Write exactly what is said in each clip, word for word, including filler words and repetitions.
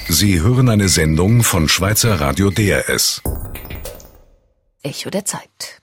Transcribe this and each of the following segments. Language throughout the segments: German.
Sie hören eine Sendung von Schweizer Radio D R S. Echo der Zeit.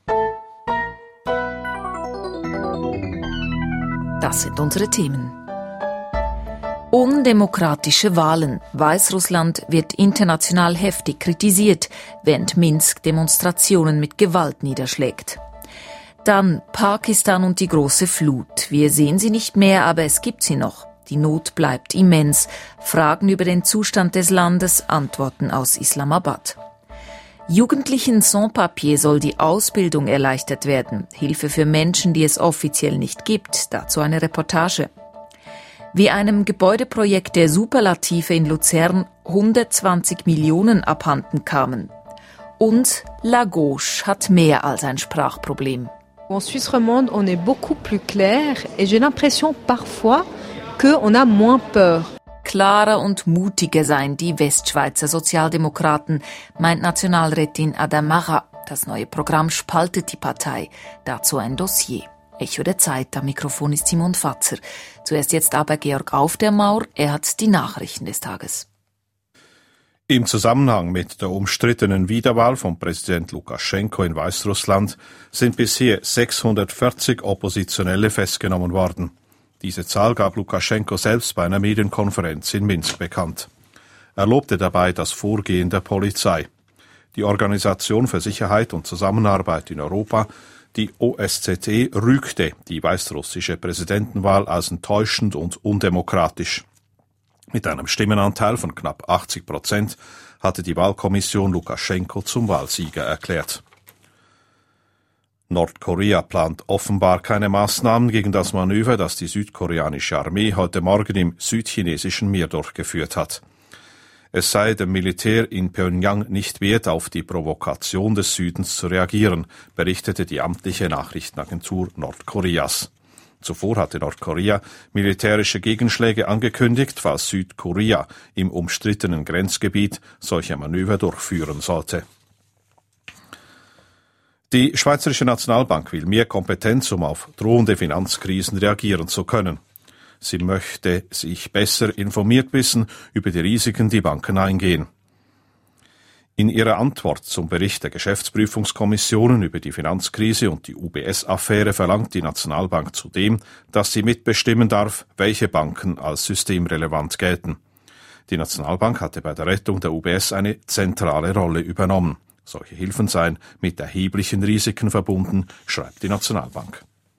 Das sind unsere Themen. Undemokratische Wahlen. Weißrussland wird international heftig kritisiert, während Minsk Demonstrationen mit Gewalt niederschlägt. Dann Pakistan und die große Flut. Wir sehen sie nicht mehr, aber es gibt sie noch. Die Not bleibt immens. Fragen über den Zustand des Landes, Antworten aus Islamabad. Jugendlichen Sans-Papier soll die Ausbildung erleichtert werden. Hilfe für Menschen, die es offiziell nicht gibt. Dazu eine Reportage. Wie einem Gebäudeprojekt der Superlative in Luzern hundertzwanzig Millionen abhanden kamen. Und La Gauche hat mehr als ein Sprachproblem. En Suisse romande, on est beaucoup plus clair et j'ai l'impression parfois qu'on a moins peur. Klarer und mutiger seien die Westschweizer Sozialdemokraten, meint Nationalrätin Adamara. Das neue Programm spaltet die Partei. Dazu ein Dossier. Echo der Zeit, am Mikrofon ist Simon Fatzer. Zuerst jetzt aber Georg Aufdermaur, er hat die Nachrichten des Tages. Im Zusammenhang mit der umstrittenen Wiederwahl von Präsident Lukaschenko in Weißrussland sind bisher sechshundertvierzig Oppositionelle festgenommen worden. Diese Zahl gab Lukaschenko selbst bei einer Medienkonferenz in Minsk bekannt. Er lobte dabei das Vorgehen der Polizei. Die Organisation für Sicherheit und Zusammenarbeit in Europa, die O S Z E, rügte die weißrussische Präsidentenwahl als enttäuschend und undemokratisch. Mit einem Stimmenanteil von knapp achtzig Prozent hatte die Wahlkommission Lukaschenko zum Wahlsieger erklärt. Nordkorea plant offenbar keine Maßnahmen gegen das Manöver, das die südkoreanische Armee heute Morgen im südchinesischen Meer durchgeführt hat. Es sei dem Militär in Pjöngjang nicht wert, auf die Provokation des Südens zu reagieren, berichtete die amtliche Nachrichtenagentur Nordkoreas. Zuvor hatte Nordkorea militärische Gegenschläge angekündigt, falls Südkorea im umstrittenen Grenzgebiet solche Manöver durchführen sollte. Die Schweizerische Nationalbank will mehr Kompetenz, um auf drohende Finanzkrisen reagieren zu können. Sie möchte sich besser informiert wissen über die Risiken, die Banken eingehen. In ihrer Antwort zum Bericht der Geschäftsprüfungskommissionen über die Finanzkrise und die U B S-Affäre verlangt die Nationalbank zudem, dass sie mitbestimmen darf, welche Banken als systemrelevant gelten. Die Nationalbank hatte bei der Rettung der U B S eine zentrale Rolle übernommen. Solche Hilfen seien mit erheblichen Risiken verbunden, schreibt die Nationalbank.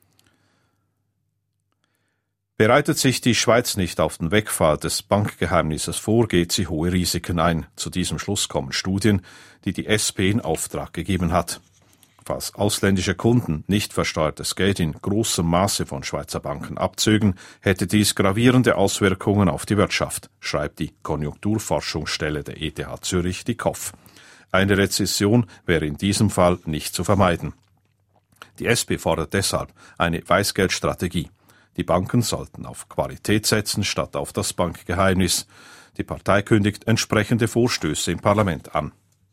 Bereitet sich die Schweiz nicht auf den Wegfall des Bankgeheimnisses vor, geht sie hohe Risiken ein. Zu diesem Schluss kommen Studien, die die S P in Auftrag gegeben hat. Falls ausländische Kunden nicht versteuertes Geld in großem Maße von Schweizer Banken abzögen, hätte dies gravierende Auswirkungen auf die Wirtschaft, schreibt die Konjunkturforschungsstelle der E T H Zürich, die K O F. Eine Rezession wäre in diesem Fall nicht zu vermeiden. Die S P fordert deshalb eine Weißgeldstrategie. Die Banken sollten auf Qualität setzen, statt auf das Bankgeheimnis. Die Partei kündigt entsprechende Vorstöße im Parlament an.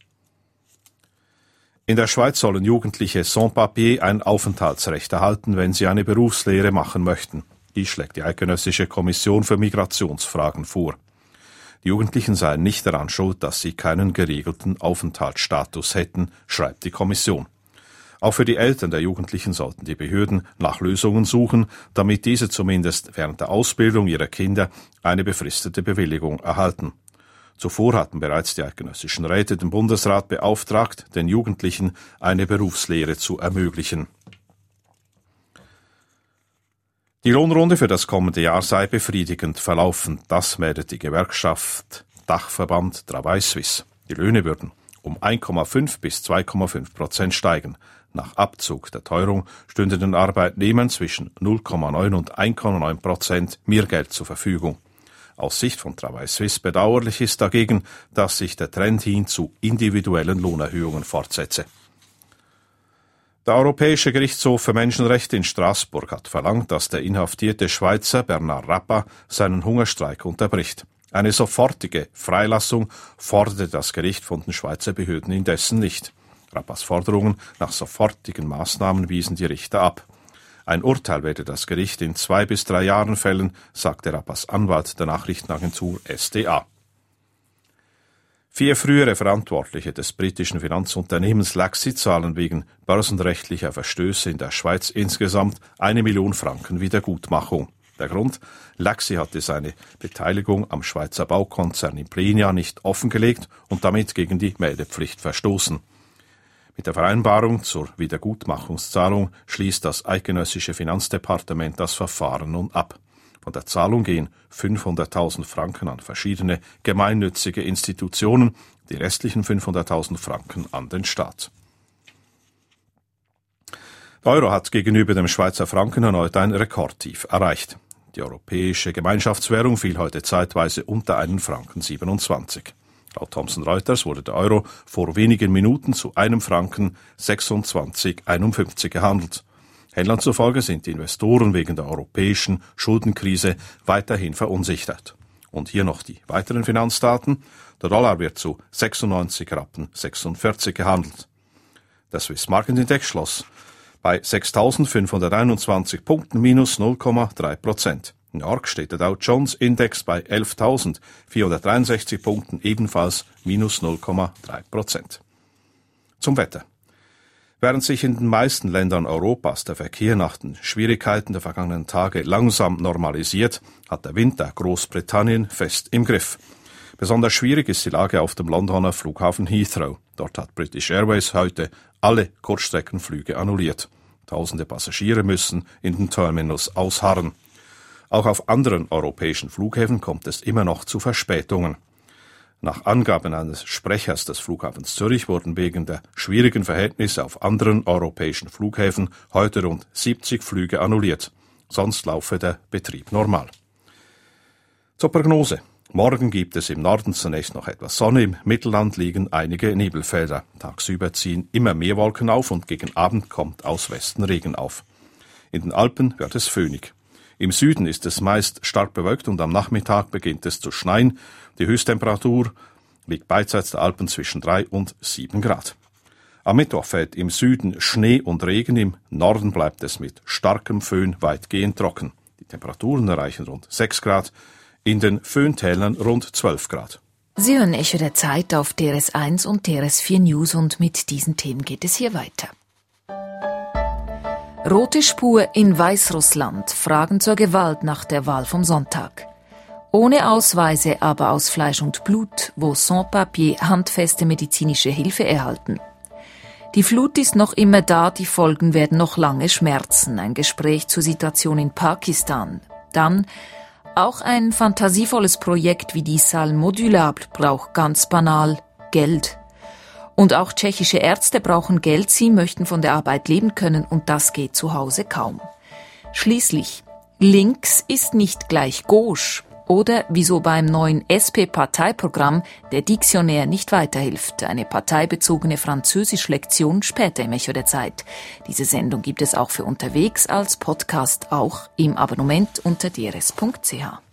In der Schweiz sollen Jugendliche Sans-Papier ein Aufenthaltsrecht erhalten, wenn sie eine Berufslehre machen möchten. Dies schlägt die Eidgenössische Kommission für Migrationsfragen vor. Die Jugendlichen seien nicht daran schuld, dass sie keinen geregelten Aufenthaltsstatus hätten, schreibt die Kommission. Auch für die Eltern der Jugendlichen sollten die Behörden nach Lösungen suchen, damit diese zumindest während der Ausbildung ihrer Kinder eine befristete Bewilligung erhalten. Zuvor hatten bereits die eidgenössischen Räte den Bundesrat beauftragt, den Jugendlichen eine Berufslehre zu ermöglichen. Die Lohnrunde für das kommende Jahr sei befriedigend verlaufen. Das meldet die Gewerkschaft Dachverband Travail Suisse. Die Löhne würden um eins Komma fünf bis zwei Komma fünf Prozent steigen. Nach Abzug der Teuerung stünde den Arbeitnehmern zwischen null Komma neun und eins Komma neun Prozent mehr Geld zur Verfügung. Aus Sicht von Travail Suisse bedauerlich ist dagegen, dass sich der Trend hin zu individuellen Lohnerhöhungen fortsetze. Der Europäische Gerichtshof für Menschenrechte in Straßburg hat verlangt, dass der inhaftierte Schweizer Bernard Rappa seinen Hungerstreik unterbricht. Eine sofortige Freilassung forderte das Gericht von den Schweizer Behörden indessen nicht. Rappas Forderungen nach sofortigen Maßnahmen wiesen die Richter ab. Ein Urteil werde das Gericht in zwei bis drei Jahren fällen, sagte Rappas Anwalt der Nachrichtenagentur S D A. Vier frühere Verantwortliche des britischen Finanzunternehmens Laxi zahlen wegen börsenrechtlicher Verstöße in der Schweiz insgesamt eine Million Franken Wiedergutmachung. Der Grund? Laxi hatte seine Beteiligung am Schweizer Baukonzern Implenia nicht offengelegt und damit gegen die Meldepflicht verstoßen. Mit der Vereinbarung zur Wiedergutmachungszahlung schließt das eidgenössische Finanzdepartement das Verfahren nun ab. Von der Zahlung gehen fünfhunderttausend Franken an verschiedene gemeinnützige Institutionen, die restlichen fünfhunderttausend Franken an den Staat. Der Euro hat gegenüber dem Schweizer Franken erneut ein Rekordtief erreicht. Die europäische Gemeinschaftswährung fiel heute zeitweise unter einen Franken siebenundzwanzig. Laut Thomson Reuters wurde der Euro vor wenigen Minuten zu einem Franken sechsundzwanzig Komma einundfünfzig gehandelt. Händlern zufolge sind die Investoren wegen der europäischen Schuldenkrise weiterhin verunsichert. Und hier noch die weiteren Finanzdaten. Der Dollar wird zu sechsundneunzig Rappen sechsundvierzig gehandelt. Der Swiss Market Index schloss bei sechstausendfünfhunderteinundzwanzig Punkten minus null Komma drei Prozent. In New York steht der Dow Jones Index bei elftausendvierhundertdreiundsechzig Punkten, ebenfalls minus null Komma drei Prozent. Zum Wetter. Während sich in den meisten Ländern Europas der Verkehr nach den Schwierigkeiten der vergangenen Tage langsam normalisiert, hat der Winter Großbritannien fest im Griff. Besonders schwierig ist die Lage auf dem Londoner Flughafen Heathrow. Dort hat British Airways heute alle Kurzstreckenflüge annulliert. Tausende Passagiere müssen in den Terminals ausharren. Auch auf anderen europäischen Flughäfen kommt es immer noch zu Verspätungen. Nach Angaben eines Sprechers des Flughafens Zürich wurden wegen der schwierigen Verhältnisse auf anderen europäischen Flughäfen heute rund siebzig Flüge annulliert. Sonst laufe der Betrieb normal. Zur Prognose. Morgen gibt es im Norden zunächst noch etwas Sonne, im Mittelland liegen einige Nebelfelder. Tagsüber ziehen immer mehr Wolken auf und gegen Abend kommt aus Westen Regen auf. In den Alpen wird es föhnig. Im Süden ist es meist stark bewölkt und am Nachmittag beginnt es zu schneien. Die Höchsttemperatur liegt beidseits der Alpen zwischen drei und sieben Grad. Am Mittwoch fällt im Süden Schnee und Regen, im Norden bleibt es mit starkem Föhn weitgehend trocken. Die Temperaturen erreichen rund sechs Grad, in den Föhntälern rund zwölf Grad. Sie hören Echo der Zeit auf D R S eins und D R S vier News und mit diesen Themen geht es hier weiter. Rote Spur in Weißrussland. Fragen zur Gewalt nach der Wahl vom Sonntag. Ohne Ausweise, aber aus Fleisch und Blut, wo Sans-Papier handfeste medizinische Hilfe erhalten. Die Flut ist noch immer da, die Folgen werden noch lange schmerzen. Ein Gespräch zur Situation in Pakistan. Dann auch ein fantasievolles Projekt wie die Salle Modulable braucht ganz banal Geld. Und auch tschechische Ärzte brauchen Geld, sie möchten von der Arbeit leben können und das geht zu Hause kaum. Schließlich, links ist nicht gleich gauche oder wieso beim neuen S P-Parteiprogramm der Diktionär nicht weiterhilft. Eine parteibezogene Französisch-Lektion später im Echo der Zeit. Diese Sendung gibt es auch für unterwegs als Podcast, auch im Abonnement unter d r s punkt c h.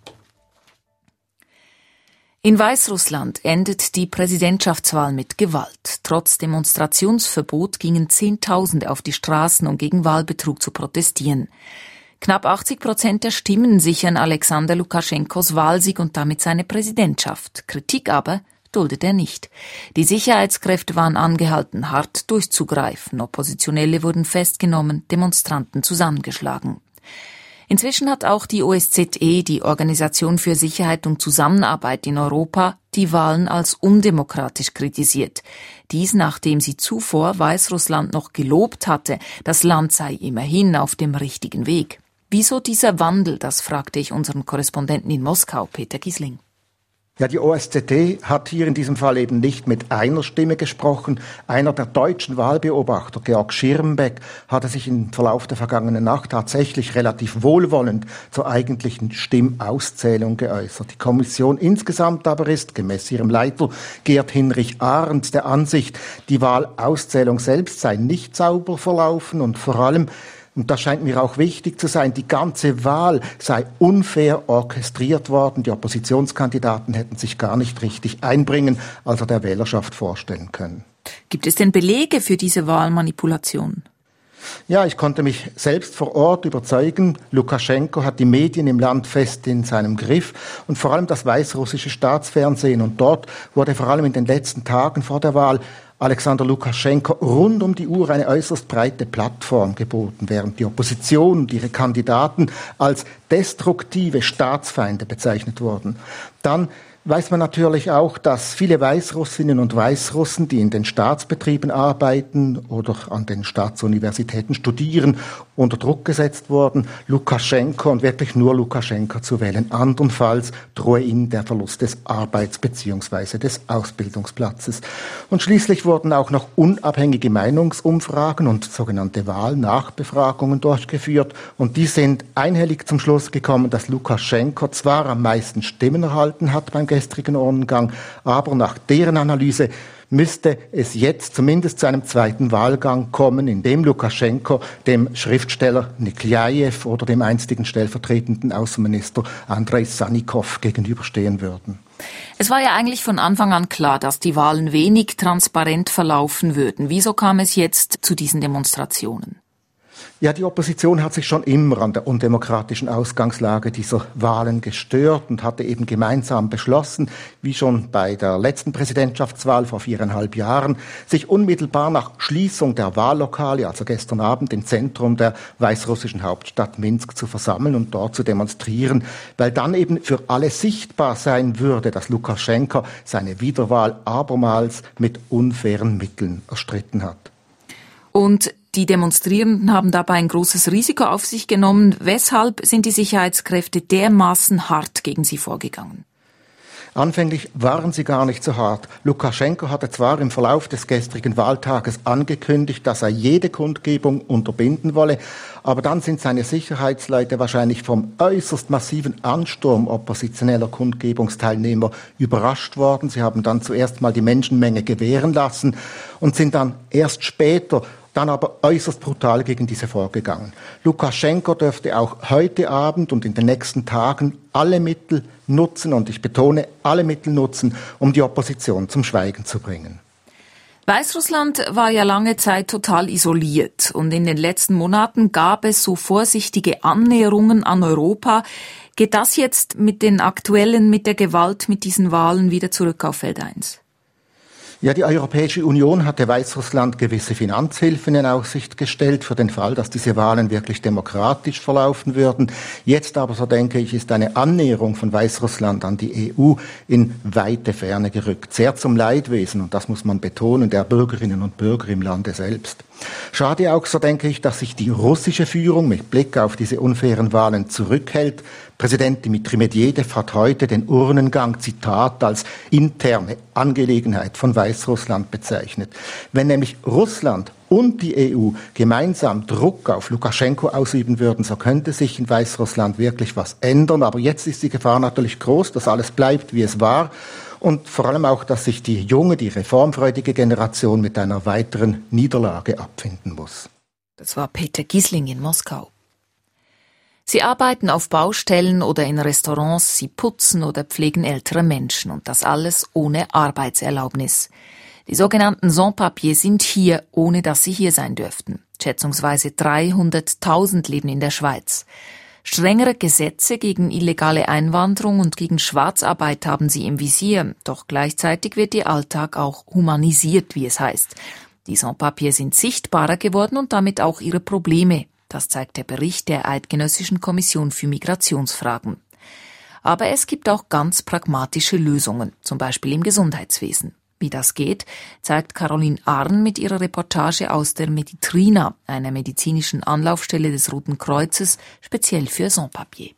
In Weißrussland endet die Präsidentschaftswahl mit Gewalt. Trotz Demonstrationsverbot gingen Zehntausende auf die Straßen, um gegen Wahlbetrug zu protestieren. Knapp achtzig Prozent der Stimmen sichern Alexander Lukaschenkos Wahlsieg und damit seine Präsidentschaft. Kritik aber duldet er nicht. Die Sicherheitskräfte waren angehalten, hart durchzugreifen. Oppositionelle wurden festgenommen, Demonstranten zusammengeschlagen. Inzwischen hat auch die O S Z E, die Organisation für Sicherheit und Zusammenarbeit in Europa, die Wahlen als undemokratisch kritisiert. Dies, nachdem sie zuvor Weißrussland noch gelobt hatte, das Land sei immerhin auf dem richtigen Weg. Wieso dieser Wandel, das fragte ich unseren Korrespondenten in Moskau, Peter Gisling. Ja, die O S Z E hat hier in diesem Fall eben nicht mit einer Stimme gesprochen. Einer der deutschen Wahlbeobachter, Georg Schirmbeck, hatte sich im Verlauf der vergangenen Nacht tatsächlich relativ wohlwollend zur eigentlichen Stimmauszählung geäußert. Die Kommission insgesamt aber ist, gemäß ihrem Leiter Gerd Hinrich Arndt, der Ansicht, die Wahlauszählung selbst sei nicht sauber verlaufen und vor allem, und das scheint mir auch wichtig zu sein, die ganze Wahl sei unfair orchestriert worden. Die Oppositionskandidaten hätten sich gar nicht richtig einbringen, also der Wählerschaft vorstellen können. Gibt es denn Belege für diese Wahlmanipulation? Ja, ich konnte mich selbst vor Ort überzeugen. Lukaschenko hat die Medien im Land fest in seinem Griff und vor allem das weißrussische Staatsfernsehen. Und dort wurde vor allem in den letzten Tagen vor der Wahl Alexander Lukaschenko rund um die Uhr eine äußerst breite Plattform geboten, während die Opposition und ihre Kandidaten als destruktive Staatsfeinde bezeichnet wurden. Dann weiß man natürlich auch, dass viele Weißrussinnen und Weißrussen, die in den Staatsbetrieben arbeiten oder an den Staatsuniversitäten studieren, unter Druck gesetzt wurden, Lukaschenko und wirklich nur Lukaschenko zu wählen. Andernfalls drohe ihnen der Verlust des Arbeits- bzw. des Ausbildungsplatzes. Und schließlich wurden auch noch unabhängige Meinungsumfragen und sogenannte Wahlnachbefragungen durchgeführt. Und die sind einhellig zum Schluss gekommen, dass Lukaschenko zwar am meisten Stimmen erhalten hat beim gestrigen Urnengang, aber nach deren Analyse müsste es jetzt zumindest zu einem zweiten Wahlgang kommen, in dem Lukaschenko dem Schriftsteller Niklajew oder dem einstigen stellvertretenden Außenminister Andrei Sannikov gegenüberstehen würden. Es war ja eigentlich von Anfang an klar, dass die Wahlen wenig transparent verlaufen würden. Wieso kam es jetzt zu diesen Demonstrationen? Ja, die Opposition hat sich schon immer an der undemokratischen Ausgangslage dieser Wahlen gestört und hatte eben gemeinsam beschlossen, wie schon bei der letzten Präsidentschaftswahl vor viereinhalb Jahren, sich unmittelbar nach Schließung der Wahllokale, also gestern Abend im Zentrum der weißrussischen Hauptstadt Minsk zu versammeln und dort zu demonstrieren, weil dann eben für alle sichtbar sein würde, dass Lukaschenko seine Wiederwahl abermals mit unfairen Mitteln erstritten hat. Und die Demonstrierenden haben dabei ein großes Risiko auf sich genommen. Weshalb sind die Sicherheitskräfte dermaßen hart gegen sie vorgegangen? Anfänglich waren sie gar nicht so hart. Lukaschenko hatte zwar im Verlauf des gestrigen Wahltages angekündigt, dass er jede Kundgebung unterbinden wolle, aber dann sind seine Sicherheitsleute wahrscheinlich vom äußerst massiven Ansturm oppositioneller Kundgebungsteilnehmer überrascht worden. Sie haben dann zuerst mal die Menschenmenge gewähren lassen und sind dann erst später dann aber äußerst brutal gegen diese vorgegangen. Lukaschenko dürfte auch heute Abend und in den nächsten Tagen alle Mittel nutzen, und ich betone, alle Mittel nutzen, um die Opposition zum Schweigen zu bringen. Weißrussland war ja lange Zeit total isoliert und in den letzten Monaten gab es so vorsichtige Annäherungen an Europa. Geht das jetzt mit den aktuellen, mit der Gewalt, mit diesen Wahlen wieder zurück auf Feld eins? Ja, die Europäische Union hatte Weißrussland gewisse Finanzhilfen in Aussicht gestellt, für den Fall, dass diese Wahlen wirklich demokratisch verlaufen würden. Jetzt aber, so denke ich, ist eine Annäherung von Weißrussland an die E U in weite Ferne gerückt. Sehr zum Leidwesen, und das muss man betonen, der Bürgerinnen und Bürger im Lande selbst. Schade auch, so denke ich, dass sich die russische Führung mit Blick auf diese unfairen Wahlen zurückhält. Präsident Dmitri Medvedev hat heute den Urnengang, Zitat, als interne Angelegenheit von Weißrussland bezeichnet. Wenn nämlich Russland und die E U gemeinsam Druck auf Lukaschenko ausüben würden, so könnte sich in Weißrussland wirklich was ändern. Aber jetzt ist die Gefahr natürlich groß, dass alles bleibt, wie es war. Und vor allem auch, dass sich die junge, die reformfreudige Generation mit einer weiteren Niederlage abfinden muss. Das war Peter Giesling in Moskau. Sie arbeiten auf Baustellen oder in Restaurants, sie putzen oder pflegen ältere Menschen und das alles ohne Arbeitserlaubnis. Die sogenannten Sans-Papiers sind hier, ohne dass sie hier sein dürften. Schätzungsweise dreihunderttausend leben in der Schweiz. Strengere Gesetze gegen illegale Einwanderung und gegen Schwarzarbeit haben sie im Visier, doch gleichzeitig wird ihr Alltag auch humanisiert, wie es heißt. Die Sans-Papiers sind sichtbarer geworden und damit auch ihre Probleme. Das zeigt der Bericht der Eidgenössischen Kommission für Migrationsfragen. Aber es gibt auch ganz pragmatische Lösungen, zum Beispiel im Gesundheitswesen. Wie das geht, zeigt Caroline Arn mit ihrer Reportage aus der Meditrina, einer medizinischen Anlaufstelle des Roten Kreuzes, speziell für Sans-Papiers.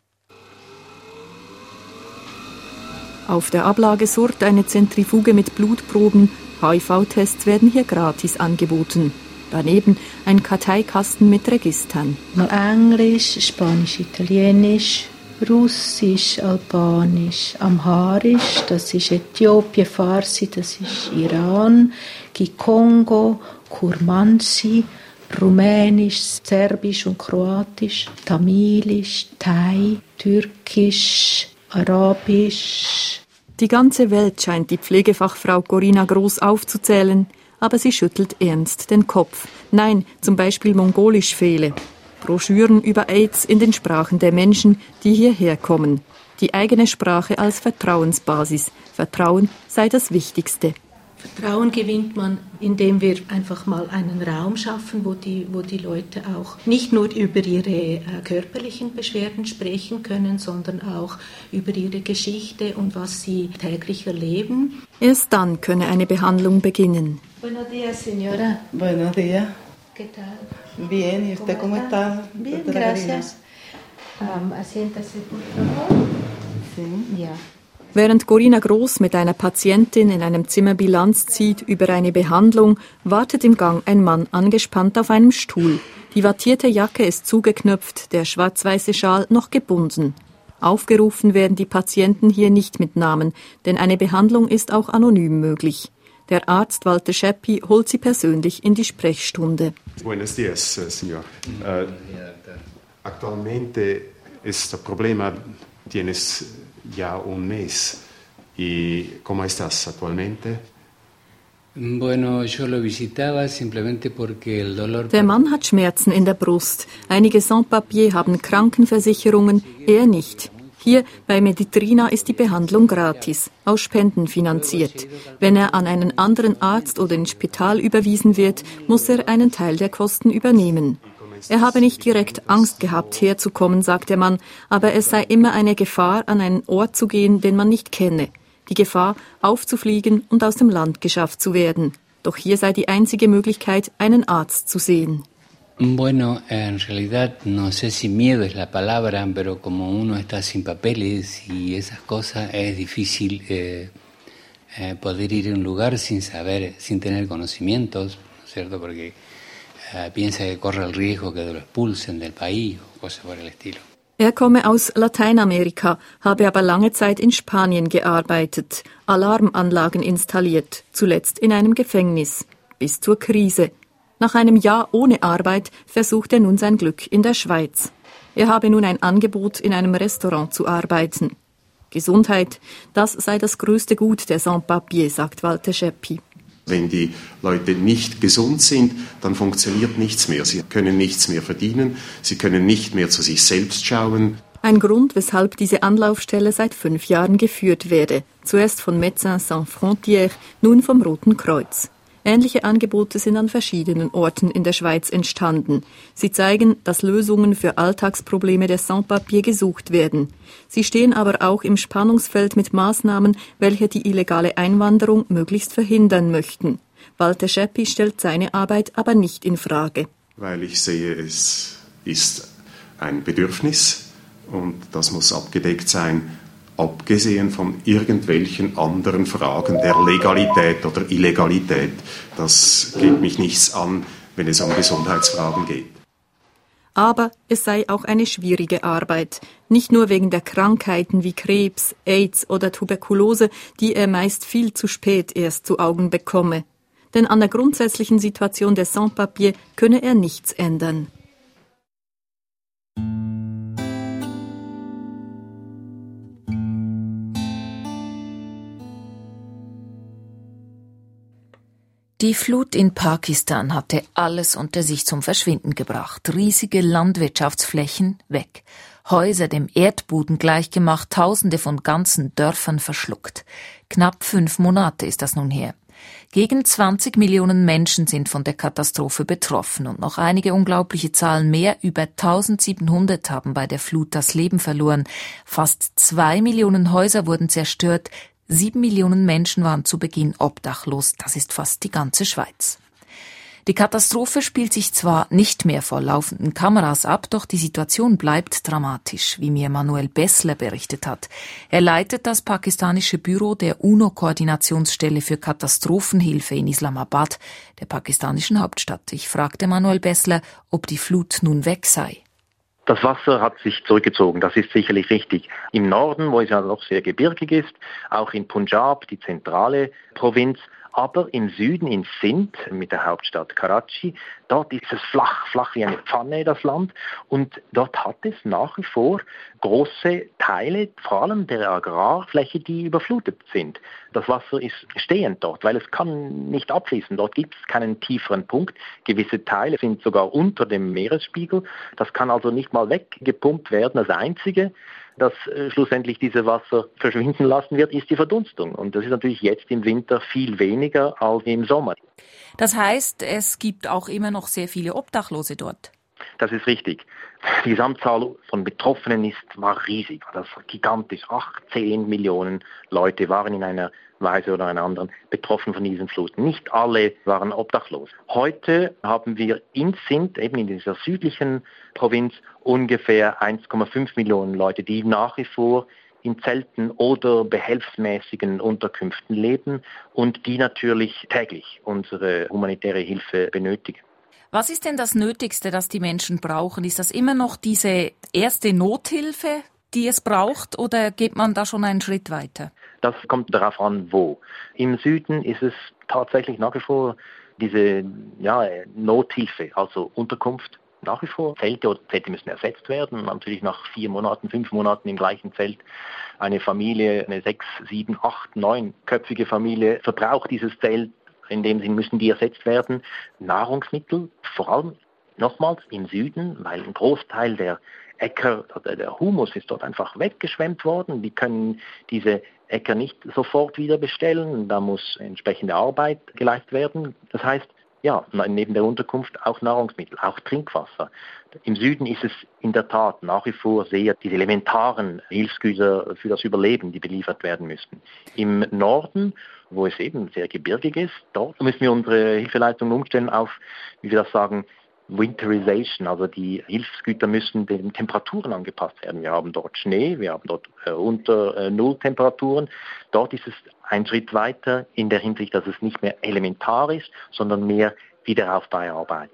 Auf der Ablage Surte eine Zentrifuge mit Blutproben. H I V-Tests werden hier gratis angeboten. Daneben ein Karteikasten mit Registern. Englisch, Spanisch, Italienisch, Russisch, Albanisch, Amharisch, das ist Äthiopien, Farsi, das ist Iran, Kikongo, Kurmansi, Rumänisch, Serbisch und Kroatisch, Tamilisch, Thai, Türkisch, Arabisch. Die ganze Welt scheint die Pflegefachfrau Corinna Groß aufzuzählen. aber sie schüttelt ernst den Kopf. Nein, zum Beispiel Mongolisch fehle. Broschüren über AIDS in den Sprachen der Menschen, die hierher kommen. Die eigene Sprache als Vertrauensbasis. Vertrauen sei das Wichtigste. Vertrauen gewinnt man, indem wir einfach mal einen Raum schaffen, wo die, wo die Leute auch nicht nur über ihre äh, körperlichen Beschwerden sprechen können, sondern auch über ihre Geschichte und was sie täglich erleben. Erst dann könne eine Behandlung beginnen. Buenos días, señora. Buenos días. ¿Qué tal? Bien, ¿y usted cómo está? Bien, gracias. Um, asiéntase, por favor. Sí. Ja. Während Corinna Gross mit einer Patientin in einem Zimmer Bilanz zieht über eine Behandlung, wartet im Gang ein Mann angespannt auf einem Stuhl. Die wattierte Jacke ist zugeknöpft, der schwarz-weiße Schal noch gebunden. Aufgerufen werden die Patienten hier nicht mit Namen, denn eine Behandlung ist auch anonym möglich. Der Arzt Walter Scheppi holt sie persönlich in die Sprechstunde. Buenos días, señor. Uh, actualmente este problema tienes ya un mes. ¿Y cómo estás actualmente? Bueno, yo lo visitaba simplemente porque el dolor... Der Mann hat Schmerzen in der Brust. Einige Sans-Papiers haben Krankenversicherungen, er nicht. Hier bei Meditrina ist die Behandlung gratis, aus Spenden finanziert. Wenn er an einen anderen Arzt oder ins Spital überwiesen wird, muss er einen Teil der Kosten übernehmen. Er habe nicht direkt Angst gehabt, herzukommen, sagt der Mann, aber es sei immer eine Gefahr, an einen Ort zu gehen, den man nicht kenne. Die Gefahr, aufzufliegen und aus dem Land geschafft zu werden. Doch hier sei die einzige Möglichkeit, einen Arzt zu sehen. Bueno, en realidad no sé si miedo es la palabra, pero como uno está sin papeles y esas cosas, es difícil eh, eh, poder ir a un lugar sin saber, sin tener conocimientos, ¿no es cierto? Porque eh, piensa que corre el riesgo que lo expulsen del país o cosas por el estilo. Er komme aus Lateinamerika, habe aber lange Zeit in Spanien gearbeitet, Alarmanlagen installiert, zuletzt in einem Gefängnis, bis zur Krise. Nach einem Jahr ohne Arbeit versucht er nun sein Glück in der Schweiz. Er habe nun ein Angebot, in einem Restaurant zu arbeiten. Gesundheit, das sei das größte Gut der Sans-Papiers, sagt Walter Scheppi. Wenn die Leute nicht gesund sind, dann funktioniert nichts mehr. Sie können nichts mehr verdienen, sie können nicht mehr zu sich selbst schauen. Ein Grund, weshalb diese Anlaufstelle seit fünf Jahren geführt werde. Zuerst von Médecins Sans Frontières, nun vom Roten Kreuz. Ähnliche Angebote sind an verschiedenen Orten in der Schweiz entstanden. Sie zeigen, dass Lösungen für Alltagsprobleme der Sans-Papiers gesucht werden. Sie stehen aber auch im Spannungsfeld mit Maßnahmen, welche die illegale Einwanderung möglichst verhindern möchten. Walter Scheppi stellt seine Arbeit aber nicht in Frage. Weil ich sehe, es ist ein Bedürfnis und das muss abgedeckt sein, abgesehen von irgendwelchen anderen Fragen der Legalität oder Illegalität. Das geht mich nichts an, wenn es um Gesundheitsfragen geht. Aber es sei auch eine schwierige Arbeit. Nicht nur wegen der Krankheiten wie Krebs, AIDS oder Tuberkulose, die er meist viel zu spät erst zu Augen bekomme. Denn an der grundsätzlichen Situation der Sans-Papiers könne er nichts ändern. Die Flut in Pakistan hatte alles unter sich zum Verschwinden gebracht. Riesige Landwirtschaftsflächen weg. Häuser dem Erdboden gleichgemacht, Tausende von ganzen Dörfern verschluckt. Knapp fünf Monate ist das nun her. Gegen zwanzig Millionen Menschen sind von der Katastrophe betroffen und noch einige unglaubliche Zahlen mehr. Über eintausendsiebenhundert haben bei der Flut das Leben verloren. Fast zwei Millionen Häuser wurden zerstört. Sieben Millionen Menschen waren zu Beginn obdachlos. Das ist fast die ganze Schweiz. Die Katastrophe spielt sich zwar nicht mehr vor laufenden Kameras ab, doch die Situation bleibt dramatisch, wie mir Manuel Bessler berichtet hat. Er leitet das pakistanische Büro der UNO-Koordinationsstelle für Katastrophenhilfe in Islamabad, der pakistanischen Hauptstadt. Ich fragte Manuel Bessler, ob die Flut nun weg sei. Das Wasser hat sich zurückgezogen, das ist sicherlich richtig. Im Norden, wo es ja noch sehr gebirgig ist, auch in Punjab, die zentrale Provinz, Aber im Süden, in Sindh, mit der Hauptstadt Karachi, dort ist es flach, flach wie eine Pfanne, das Land. Und dort hat es nach wie vor große Teile, vor allem der Agrarfläche, die überflutet sind. Das Wasser ist stehend dort, weil es kann nicht abfließen. Dort gibt es keinen tieferen Punkt. Gewisse Teile sind sogar unter dem Meeresspiegel. Das kann also nicht mal weggepumpt werden. Das Einzige, das äh, schlussendlich dieses Wasser verschwinden lassen wird, ist die Verdunstung. Und das ist natürlich jetzt im Winter viel weniger als im Sommer. Das heißt, es gibt auch immer noch sehr viele Obdachlose dort. Das ist richtig. Die Gesamtzahl von Betroffenen ist, war riesig, das war gigantisch. achtzehn Millionen Leute waren in einer Weise oder einer anderen betroffen von diesen Fluten. Nicht alle waren obdachlos. Heute haben wir in Sindh, eben in dieser südlichen Provinz, ungefähr eins Komma fünf Millionen Leute, die nach wie vor in Zelten oder behelfsmäßigen Unterkünften leben und die natürlich täglich unsere humanitäre Hilfe benötigen. Was ist denn das Nötigste, das die Menschen brauchen? Ist das immer noch diese erste Nothilfe, die es braucht, oder geht man da schon einen Schritt weiter? Das kommt darauf an, wo. Im Süden ist es tatsächlich nach wie vor diese ja, Nothilfe, also Unterkunft. Nach wie vor Zelte oder Zelte müssen ersetzt werden. Natürlich nach vier Monaten, fünf Monaten im gleichen Zelt. Eine Familie, eine sechs, sieben, acht, neunköpfige Familie verbraucht dieses Zelt. In dem Sinn müssen die ersetzt werden. Nahrungsmittel, vor allem nochmals im Süden, weil ein Großteil der Äcker, der Humus ist dort einfach weggeschwemmt worden. Die können diese Äcker nicht sofort wieder bestellen. Da muss entsprechende Arbeit geleistet werden. Das heißt, ja, neben der Unterkunft auch Nahrungsmittel, auch Trinkwasser. Im Süden ist es in der Tat nach wie vor sehr diese elementaren Hilfsgüter für das Überleben, die beliefert werden müssen. Im Norden, wo es eben sehr gebirgig ist, dort müssen wir unsere Hilfeleistungen umstellen auf, wie wir das sagen, Winterization, also die Hilfsgüter müssen den Temperaturen angepasst werden. Wir haben dort Schnee, wir haben dort äh, unter äh, Nulltemperaturen. Dort ist es ein Schritt weiter in der Hinsicht, dass es nicht mehr elementar ist, sondern mehr Wiederaufbauarbeit.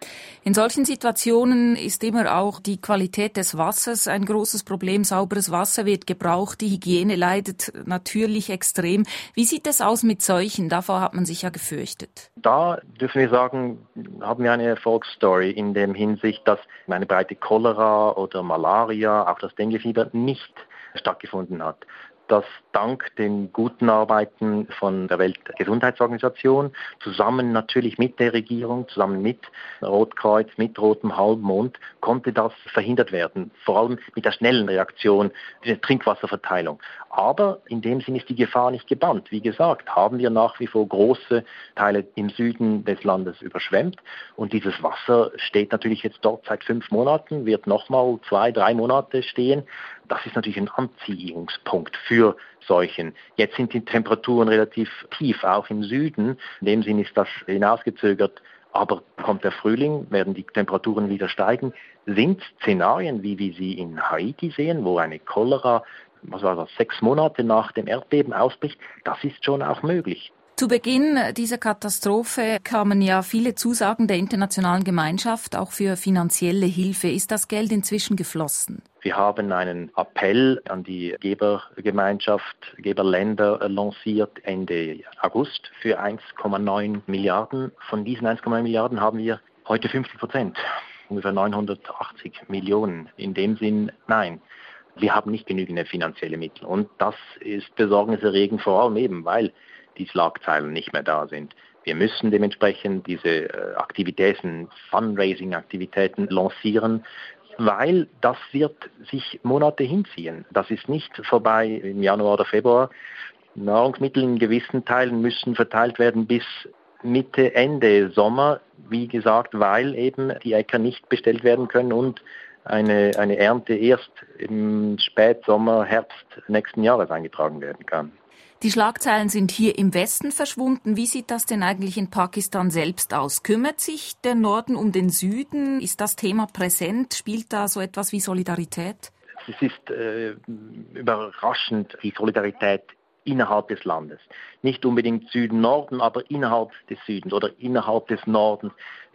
In solchen Situationen ist immer auch die Qualität des Wassers ein großes Problem. Sauberes Wasser wird gebraucht, die Hygiene leidet natürlich extrem. Wie sieht es aus mit Seuchen? Davor hat man sich ja gefürchtet. Da dürfen wir sagen, haben wir eine Erfolgsstory in der Hinsicht, dass eine breite Cholera oder Malaria, auch das Denguefieber nicht stattgefunden hat. Das dank den guten Arbeiten von der Weltgesundheitsorganisation, zusammen natürlich mit der Regierung, zusammen mit Rotkreuz, mit Rotem Halbmond, konnte das verhindert werden. Vor allem mit der schnellen Reaktion, der Trinkwasserverteilung. Aber in dem Sinn ist die Gefahr nicht gebannt. Wie gesagt, haben wir nach wie vor große Teile im Süden des Landes überschwemmt. Und dieses Wasser steht natürlich jetzt dort seit fünf Monaten, wird nochmal zwei, drei Monate stehen. Das ist natürlich ein Anziehungspunkt für Seuchen. Jetzt sind die Temperaturen relativ tief, auch im Süden. In dem Sinn ist das hinausgezögert. Aber kommt der Frühling, werden die Temperaturen wieder steigen. Sind Szenarien, wie wir sie in Haiti sehen, wo eine Cholera, was war das, sechs Monate nach dem Erdbeben ausbricht, das ist schon auch möglich. Zu Beginn dieser Katastrophe kamen ja viele Zusagen der internationalen Gemeinschaft, auch für finanzielle Hilfe. Ist das Geld inzwischen geflossen? Wir haben einen Appell an die Gebergemeinschaft, Geberländer lanciert Ende August für eins Komma neun Milliarden. Von diesen eins Komma neun Milliarden haben wir heute fünfzig Prozent, ungefähr neunhundertachtzig Millionen. In dem Sinn, nein. Wir haben nicht genügend finanzielle Mittel. Und das ist besorgniserregend, vor allem eben, weil die Schlagzeilen nicht mehr da sind. Wir müssen dementsprechend diese Aktivitäten, Fundraising-Aktivitäten lancieren, weil das wird sich Monate hinziehen. Das ist nicht vorbei im Januar oder Februar. Nahrungsmittel in gewissen Teilen müssen verteilt werden bis Mitte, Ende Sommer, wie gesagt, weil eben die Äcker nicht bestellt werden können und eine, eine Ernte erst im Spätsommer, Herbst nächsten Jahres eingetragen werden kann. Die Schlagzeilen sind hier im Westen verschwunden. Wie sieht das denn eigentlich in Pakistan selbst aus? Kümmert sich der Norden um den Süden? Ist das Thema präsent? Spielt da so etwas wie Solidarität? Es ist äh, überraschend, die Solidarität innerhalb des Landes. Nicht unbedingt Süden-Norden, aber innerhalb des Südens oder innerhalb des Nordens.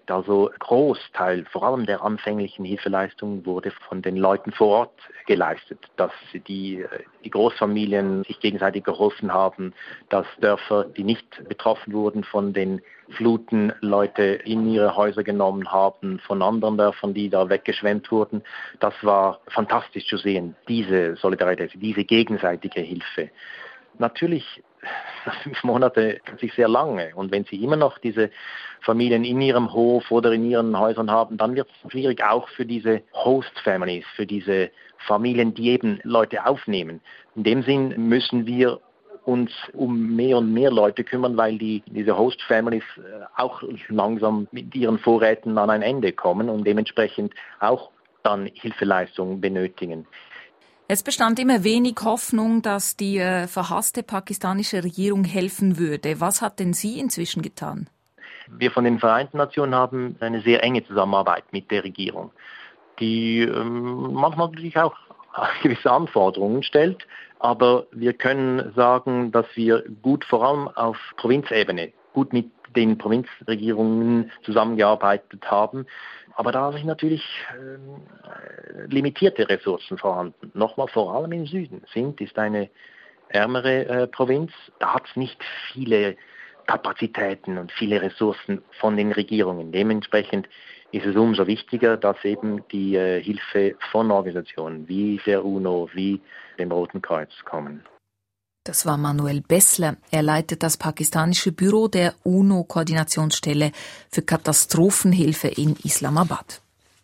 Projekt. Also Großteil, vor allem der anfänglichen Hilfeleistung, wurde von den Leuten vor Ort geleistet. Dass die, die Großfamilien sich gegenseitig geholfen haben, dass Dörfer, die nicht betroffen wurden von den Fluten, Leute in ihre Häuser genommen haben, von anderen Dörfern, die da weggeschwemmt wurden. Das war fantastisch zu sehen, diese Solidarität, diese gegenseitige Hilfe. Natürlich, fünf Monate sich sehr lange. Und wenn Sie immer noch diese Familien in Ihrem Hof oder in Ihren Häusern haben, dann wird es schwierig auch für diese Host Families, für diese Familien, die eben Leute aufnehmen. In dem Sinn müssen wir uns um mehr und mehr Leute kümmern, weil die, diese Host Families auch langsam mit ihren Vorräten an ein Ende kommen und dementsprechend auch dann Hilfeleistung benötigen. Es bestand immer wenig Hoffnung, dass die äh, verhasste pakistanische Regierung helfen würde. Was hat denn sie inzwischen getan? Wir von den Vereinten Nationen haben eine sehr enge Zusammenarbeit mit der Regierung, die ähm, manchmal natürlich auch gewisse Anforderungen stellt. Aber wir können sagen, dass wir gut vor allem auf Provinzebene gut mit den Provinzregierungen zusammengearbeitet haben. Aber da sind natürlich äh, limitierte Ressourcen vorhanden. Nochmal, vor allem im Süden. Sindh ist eine ärmere äh, Provinz. Da hat es nicht viele Kapazitäten und viele Ressourcen von den Regierungen. Dementsprechend ist es umso wichtiger, dass eben die äh, Hilfe von Organisationen wie der UNO, wie dem Roten Kreuz kommen. Das war Manuel Bessler. Er leitet das pakistanische Büro der UNO-Koordinationsstelle für Katastrophenhilfe in Islamabad.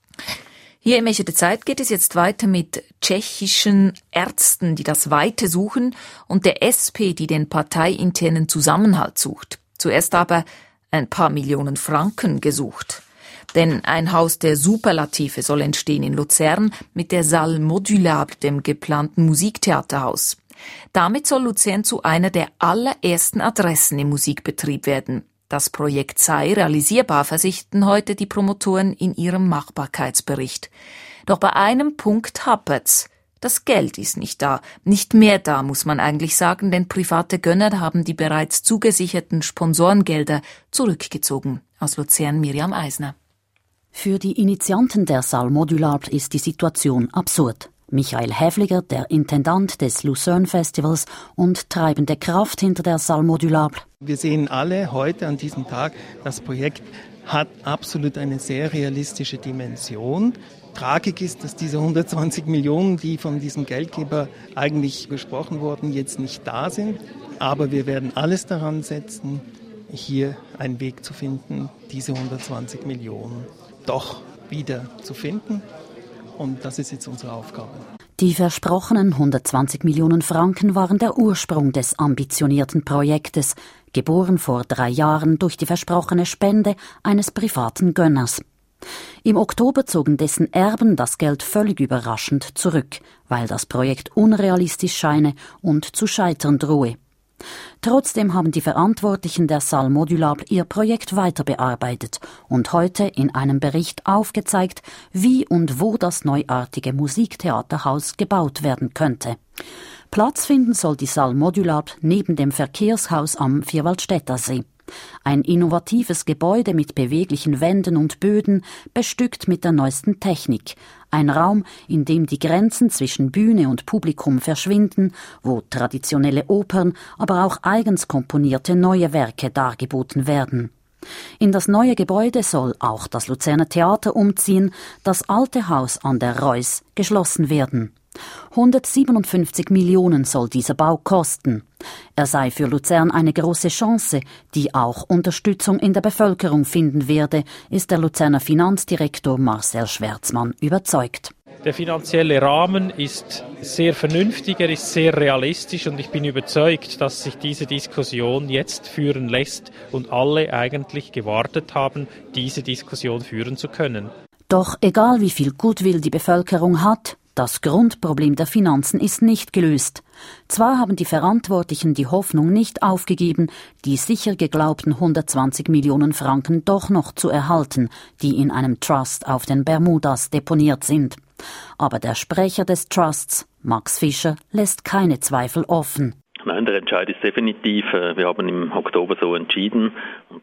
Hier im Echo der Zeit geht es jetzt weiter mit tschechischen Ärzten, die das Weite suchen, und der S P, die den parteiinternen Zusammenhalt sucht. Zuerst aber ein paar Millionen Franken gesucht. Denn ein Haus der Superlative soll entstehen in Luzern mit der Salle Modulable, dem geplanten Musiktheaterhaus. Damit soll Luzern zu einer der allerersten Adressen im Musikbetrieb werden. Das Projekt sei realisierbar, versicherten heute die Promotoren in ihrem Machbarkeitsbericht. Doch bei einem Punkt hapert's. Das Geld ist nicht da. Nicht mehr da, muss man eigentlich sagen, denn private Gönner haben die bereits zugesicherten Sponsorengelder zurückgezogen. Aus Luzern Miriam Eisner. Für die Initianten der Salle Modulable ist die Situation absurd. Michael Häfliger, der Intendant des Lucerne Festivals und treibende Kraft hinter der Salle Modulable. Wir sehen alle heute an diesem Tag, das Projekt hat absolut eine sehr realistische Dimension. Tragik ist, dass diese hundertzwanzig Millionen, die von diesem Geldgeber eigentlich besprochen wurden, jetzt nicht da sind. Aber wir werden alles daran setzen, hier einen Weg zu finden, diese hundertzwanzig Millionen doch wieder zu finden. Und das ist jetzt unsere Aufgabe. Die versprochenen hundertzwanzig Millionen Franken waren der Ursprung des ambitionierten Projektes, geboren vor drei Jahren durch die versprochene Spende eines privaten Gönners. Im Oktober zogen dessen Erben das Geld völlig überraschend zurück, weil das Projekt unrealistisch scheine und zu scheitern drohe. Trotzdem haben die Verantwortlichen der Salle Modulable ihr Projekt weiter bearbeitet und heute in einem Bericht aufgezeigt, wie und wo das neuartige Musiktheaterhaus gebaut werden könnte. Platz finden soll die Salle Modulable neben dem Verkehrshaus am Vierwaldstätter See. Ein innovatives Gebäude mit beweglichen Wänden und Böden, bestückt mit der neuesten Technik. Ein Raum, in dem die Grenzen zwischen Bühne und Publikum verschwinden, wo traditionelle Opern, aber auch eigens komponierte neue Werke dargeboten werden. In das neue Gebäude soll auch das Luzerner Theater umziehen, das alte Haus an der Reuss geschlossen werden. hundertsiebenundfünfzig Millionen soll dieser Bau kosten. Er sei für Luzern eine große Chance, die auch Unterstützung in der Bevölkerung finden werde, ist der Luzerner Finanzdirektor Marcel Schwärzmann überzeugt. Der finanzielle Rahmen ist sehr vernünftig, er ist sehr realistisch und ich bin überzeugt, dass sich diese Diskussion jetzt führen lässt und alle eigentlich gewartet haben, diese Diskussion führen zu können. Doch egal wie viel Gutwill die Bevölkerung hat, das Grundproblem der Finanzen ist nicht gelöst. Zwar haben die Verantwortlichen die Hoffnung nicht aufgegeben, die sicher geglaubten hundertzwanzig Millionen Franken doch noch zu erhalten, die in einem Trust auf den Bermudas deponiert sind. Aber der Sprecher des Trusts, Max Fischer, lässt keine Zweifel offen. Nein, der Entscheid ist definitiv. Wir haben im Oktober so entschieden und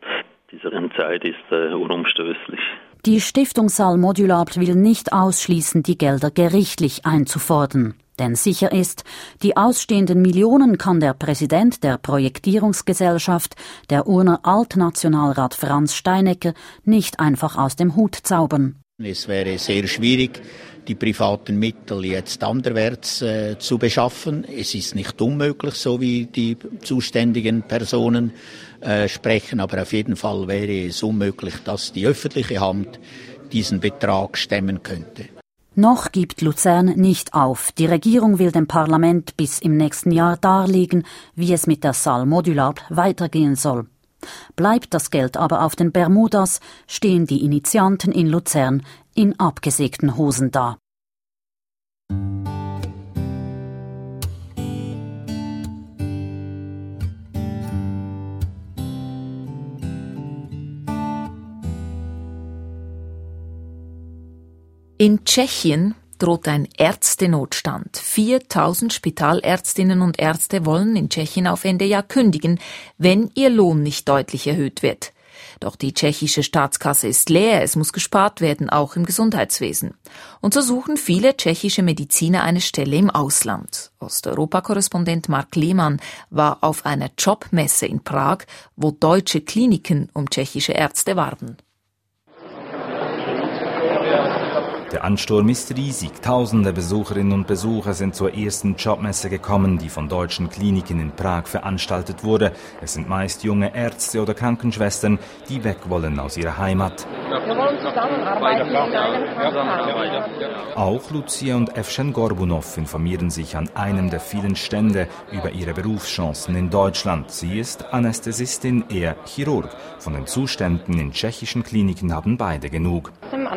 Dieser Entscheid ist äh, unumstößlich. Die Stiftung Sal Modulab will nicht ausschließen, die Gelder gerichtlich einzufordern. Denn sicher ist, die ausstehenden Millionen kann der Präsident der Projektierungsgesellschaft, der Urner Altnationalrat Franz Steinecker, nicht einfach aus dem Hut zaubern. Es wäre sehr schwierig, die privaten Mittel jetzt anderwärts äh, zu beschaffen. Es ist nicht unmöglich, so wie die zuständigen Personen äh, sprechen, aber auf jeden Fall wäre es unmöglich, dass die öffentliche Hand diesen Betrag stemmen könnte. Noch gibt Luzern nicht auf. Die Regierung will dem Parlament bis im nächsten Jahr darlegen, wie es mit der Sal Modulab weitergehen soll. Bleibt das Geld aber auf den Bermudas, stehen die Initianten in Luzern in abgesägten Hosen da. In Tschechien droht ein Ärztenotstand. viertausend Spitalärztinnen und Ärzte wollen in Tschechien auf Ende Jahr kündigen, wenn ihr Lohn nicht deutlich erhöht wird. Doch die tschechische Staatskasse ist leer, es muss gespart werden, auch im Gesundheitswesen. Und so suchen viele tschechische Mediziner eine Stelle im Ausland. Osteuropa-Korrespondent Mark Lehmann war auf einer Jobmesse in Prag, wo deutsche Kliniken um tschechische Ärzte warben. Der Ansturm ist riesig. Tausende Besucherinnen und Besucher sind zur ersten Jobmesse gekommen, die von deutschen Kliniken in Prag veranstaltet wurde. Es sind meist junge Ärzte oder Krankenschwestern, die weg wollen aus ihrer Heimat. Wir wollen zusammenarbeiten in einem Krankenhaus. Auch Lucia und Evgen Gorbunov informieren sich an einem der vielen Stände über ihre Berufschancen in Deutschland. Sie ist Anästhesistin, er Chirurg. Von den Zuständen in tschechischen Kliniken haben beide genug.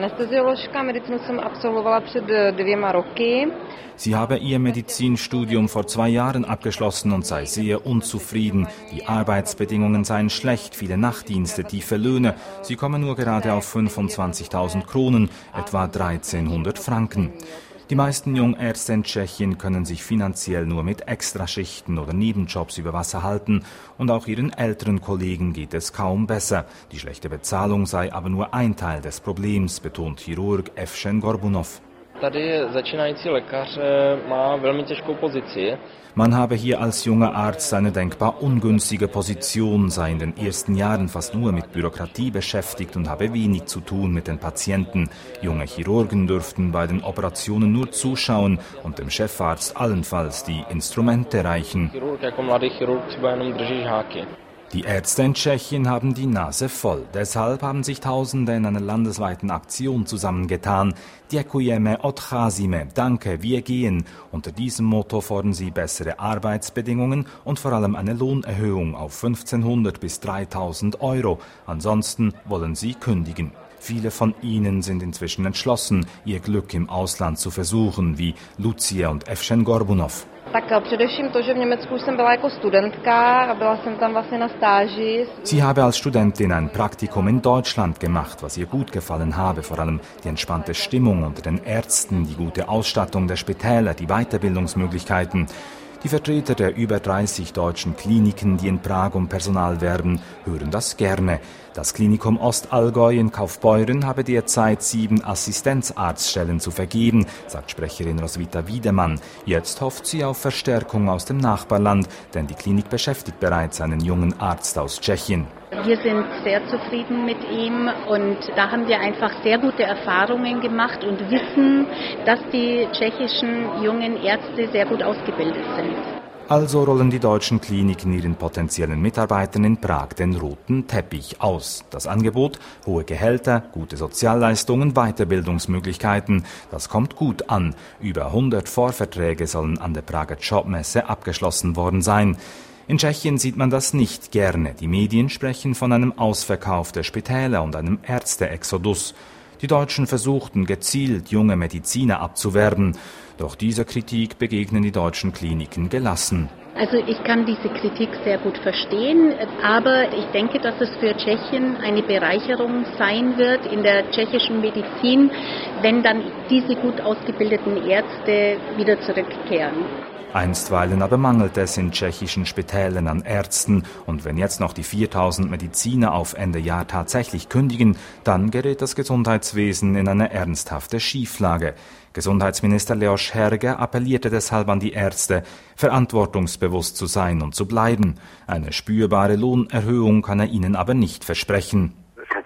Sie habe ihr Medizinstudium vor zwei Jahren abgeschlossen und sei sehr unzufrieden. Die Arbeitsbedingungen seien schlecht, viele Nachtdienste, tiefe Löhne. Sie komme nur gerade auf fünfundzwanzigtausend Kronen, etwa dreizehnhundert Franken. Die meisten Jungärzte in Tschechien können sich finanziell nur mit Extraschichten oder Nebenjobs über Wasser halten und auch ihren älteren Kollegen geht es kaum besser. Die schlechte Bezahlung sei aber nur ein Teil des Problems, betont Chirurg Evgen Gorbunov. Man habe hier als junger Arzt eine denkbar ungünstige Position, sei in den ersten Jahren fast nur mit Bürokratie beschäftigt und habe wenig zu tun mit den Patienten. Junge Chirurgen dürften bei den Operationen nur zuschauen und dem Chefarzt allenfalls die Instrumente reichen. Die Ärzte in Tschechien haben die Nase voll. Deshalb haben sich Tausende in einer landesweiten Aktion zusammengetan. Děkujeme, odcházíme, danke, wir gehen. Unter diesem Motto fordern sie bessere Arbeitsbedingungen und vor allem eine Lohnerhöhung auf fünfzehnhundert bis dreitausend Euro. Ansonsten wollen sie kündigen. Viele von ihnen sind inzwischen entschlossen, ihr Glück im Ausland zu versuchen, wie Lucia und Evgen Gorbunov. Sie habe als Studentin ein Praktikum in Deutschland gemacht, was ihr gut gefallen habe, vor allem die entspannte Stimmung unter den Ärzten, die gute Ausstattung der Spitäler, die Weiterbildungsmöglichkeiten. Die Vertreter der über dreißig deutschen Kliniken, die in Prag um Personal werben, hören das gerne. Das Klinikum Ostallgäu in Kaufbeuren habe derzeit sieben Assistenzarztstellen zu vergeben, sagt Sprecherin Roswitha Wiedemann. Jetzt hofft sie auf Verstärkung aus dem Nachbarland, denn die Klinik beschäftigt bereits einen jungen Arzt aus Tschechien. Wir sind sehr zufrieden mit ihm und da haben wir einfach sehr gute Erfahrungen gemacht und wissen, dass die tschechischen jungen Ärzte sehr gut ausgebildet sind. Also rollen die deutschen Kliniken ihren potenziellen Mitarbeitern in Prag den roten Teppich aus. Das Angebot, hohe Gehälter, gute Sozialleistungen, Weiterbildungsmöglichkeiten, das kommt gut an. Über hundert Vorverträge sollen an der Prager Jobmesse abgeschlossen worden sein. In Tschechien sieht man das nicht gerne. Die Medien sprechen von einem Ausverkauf der Spitäler und einem Ärzteexodus. Die Deutschen versuchten gezielt, junge Mediziner abzuwerben. Doch dieser Kritik begegnen die deutschen Kliniken gelassen. Also ich kann diese Kritik sehr gut verstehen, aber ich denke, dass es für Tschechien eine Bereicherung sein wird in der tschechischen Medizin, wenn dann diese gut ausgebildeten Ärzte wieder zurückkehren. Einstweilen aber mangelt es in tschechischen Spitälern an Ärzten. Und wenn jetzt noch die viertausend Mediziner auf Ende Jahr tatsächlich kündigen, dann gerät das Gesundheitswesen in eine ernsthafte Schieflage. Gesundheitsminister Leos Herge appellierte deshalb an die Ärzte, verantwortungsbewusst zu sein und zu bleiben. Eine spürbare Lohnerhöhung kann er ihnen aber nicht versprechen.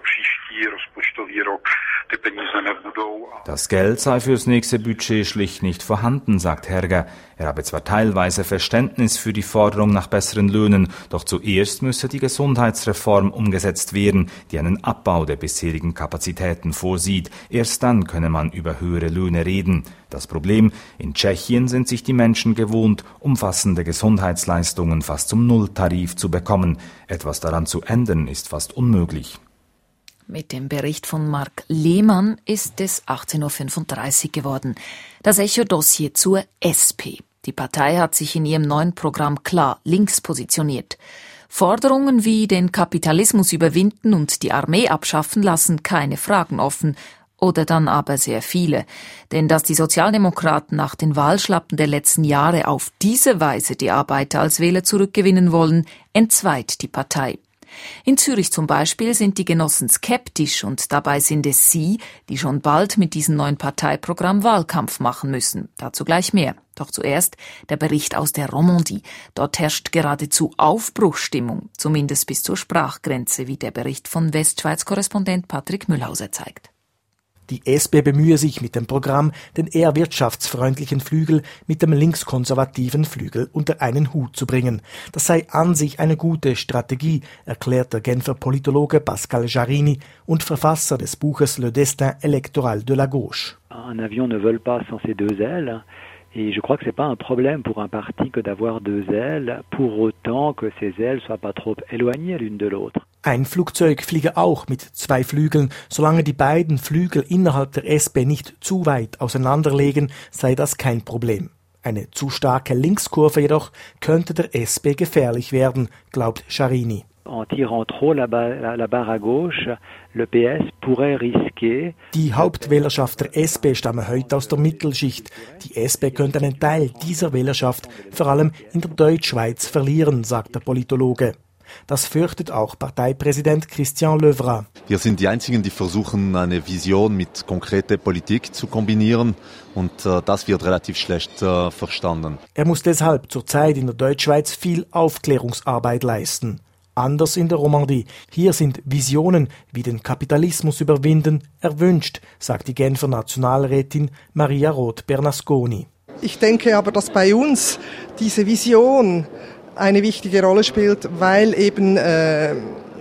Das Geld sei fürs nächste Budget schlicht nicht vorhanden, sagt Herger. Er habe zwar teilweise Verständnis für die Forderung nach besseren Löhnen, doch zuerst müsse die Gesundheitsreform umgesetzt werden, die einen Abbau der bisherigen Kapazitäten vorsieht. Erst dann könne man über höhere Löhne reden. Das Problem: In Tschechien sind sich die Menschen gewohnt, umfassende Gesundheitsleistungen fast zum Nulltarif zu bekommen. Etwas daran zu ändern, ist fast unmöglich. Mit dem Bericht von Marc Lehmann ist es achtzehn Uhr fünfunddreißig geworden. Das Echo-Dossier zur S P. Die Partei hat sich in ihrem neuen Programm klar links positioniert. Forderungen wie den Kapitalismus überwinden und die Armee abschaffen lassen keine Fragen offen. Oder dann aber sehr viele. Denn dass die Sozialdemokraten nach den Wahlschlappen der letzten Jahre auf diese Weise die Arbeiter als Wähler zurückgewinnen wollen, entzweit die Partei. In Zürich zum Beispiel sind die Genossen skeptisch und dabei sind es sie, die schon bald mit diesem neuen Parteiprogramm Wahlkampf machen müssen. Dazu gleich mehr. Doch zuerst der Bericht aus der Romandie. Dort herrscht geradezu Aufbruchsstimmung, zumindest bis zur Sprachgrenze, wie der Bericht von Westschweiz-Korrespondent Patrick Mühlhauser zeigt. Die S P bemühe sich mit dem Programm, den eher wirtschaftsfreundlichen Flügel mit dem linkskonservativen Flügel unter einen Hut zu bringen. Das sei an sich eine gute Strategie, erklärt der Genfer Politologe Pascal Jarini und Verfasser des Buches Le Destin électoral de la gauche. Un avion ne vole pas sans ses deux ailes. Et je crois que c'est pas un problème pour un parti que d'avoir deux ailes, pour autant que ces ailes soient pas trop éloignées l'une de l'autre. Ein Flugzeug fliege auch mit zwei Flügeln. Solange die beiden Flügel innerhalb der S P nicht zu weit auseinanderlegen, sei das kein Problem. Eine zu starke Linkskurve jedoch könnte der S P gefährlich werden, glaubt Charini. En tirant trop la, la, la barre à gauche, le P S pourrait risquer. Die Hauptwählerschaft der S P stamme heute aus der Mittelschicht. Die S P könnte einen Teil dieser Wählerschaft vor allem in der Deutschschweiz verlieren, sagt der Politologe. Das fürchtet auch Parteipräsident Christian Löwra. Wir sind die Einzigen, die versuchen, eine Vision mit konkreter Politik zu kombinieren. Und äh, das wird relativ schlecht äh, verstanden. Er muss deshalb zurzeit in der Deutschschweiz viel Aufklärungsarbeit leisten. Anders in der Romandie. Hier sind Visionen wie den Kapitalismus überwinden erwünscht, sagt die Genfer Nationalrätin Maria Roth-Bernasconi. Ich denke aber, dass bei uns diese Vision eine wichtige Rolle spielt, weil eben äh,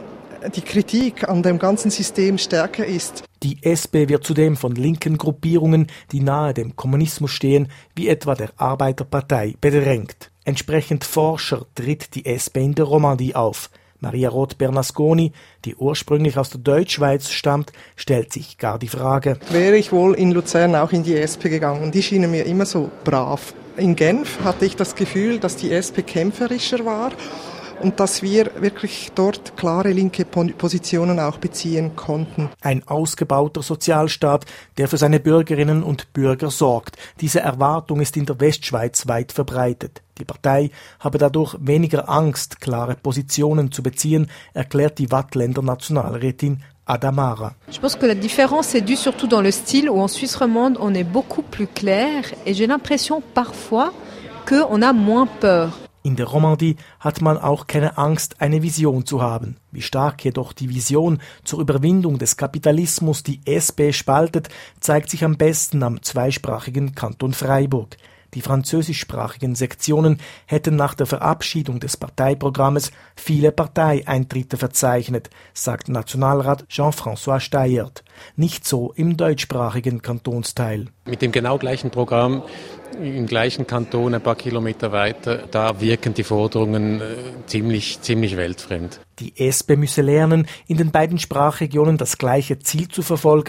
die Kritik an dem ganzen System stärker ist. Die S P wird zudem von linken Gruppierungen, die nahe dem Kommunismus stehen, wie etwa der Arbeiterpartei, bedrängt. Entsprechend forscher tritt die S P in der Romandie auf. Maria Roth-Bernasconi, die ursprünglich aus der Deutschschweiz stammt, stellt sich gar die Frage: Wäre ich wohl in Luzern auch in die S P gegangen? Die schienen mir immer so brav. In Genf hatte ich das Gefühl, dass die S P kämpferischer war und dass wir wirklich dort klare linke Positionen auch beziehen konnten. Ein ausgebauter Sozialstaat, der für seine Bürgerinnen und Bürger sorgt. Diese Erwartung ist in der Westschweiz weit verbreitet. Die Partei habe dadurch weniger Angst, klare Positionen zu beziehen, erklärt die Waadtländer Nationalrätin Adamara. Je pense que la différence est due surtout dans le style où en Suisse romande on est beaucoup plus clair et j'ai l'impression parfois que on a moins peur. In der Romandie hat man auch keine Angst, eine Vision zu haben. Wie stark jedoch die Vision zur Überwindung des Kapitalismus die S P spaltet, zeigt sich am besten am zweisprachigen Kanton Freiburg. Die französischsprachigen Sektionen hätten nach der Verabschiedung des Parteiprogrammes viele Parteieintritte verzeichnet, sagt Nationalrat Jean-François Steyert. Nicht so im deutschsprachigen Kantonsteil. Mit dem genau gleichen Programm im gleichen Kanton ein paar Kilometer weiter, da wirken die Forderungen äh, ziemlich, ziemlich weltfremd. Die S P müsse lernen, in den beiden Sprachregionen das gleiche Ziel zu verfolgen,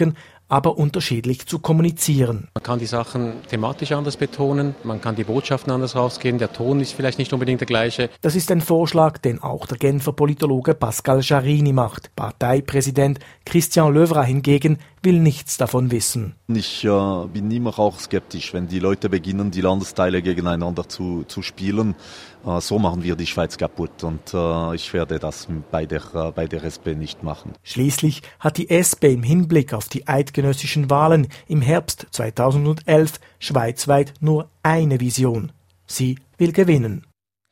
aber unterschiedlich zu kommunizieren. Man kann die Sachen thematisch anders betonen, man kann die Botschaften anders rausgehen, der Ton ist vielleicht nicht unbedingt der gleiche. Das ist ein Vorschlag, den auch der Genfer Politologe Pascal Jarrini macht. Parteipräsident Christian Löwra hingegen will nichts davon wissen. Ich äh, bin immer auch skeptisch, wenn die Leute beginnen, die Landesteile gegeneinander zu, zu spielen. Äh, so machen wir die Schweiz kaputt und äh, ich werde das bei der, äh, bei der S P nicht machen. Schließlich hat die S P im Hinblick auf die eidgenössischen Wahlen im Herbst zweitausendelf schweizweit nur eine Vision. Sie will gewinnen.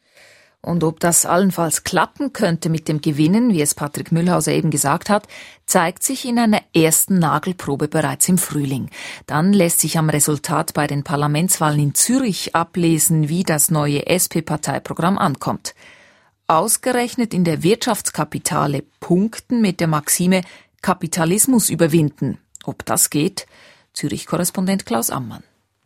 Und ob das allenfalls klappen könnte mit dem Gewinnen, wie es Patrick Mühlhauser eben gesagt hat, zeigt sich in einer ersten Nagelprobe bereits im Frühling. Dann lässt sich am Resultat bei den Parlamentswahlen in Zürich ablesen, wie das neue S P-Parteiprogramm ankommt. Ausgerechnet in der Wirtschaftskapitale punkten mit der Maxime Kapitalismus überwinden. Ob das geht? Zürich-Korrespondent Klaus Ammann.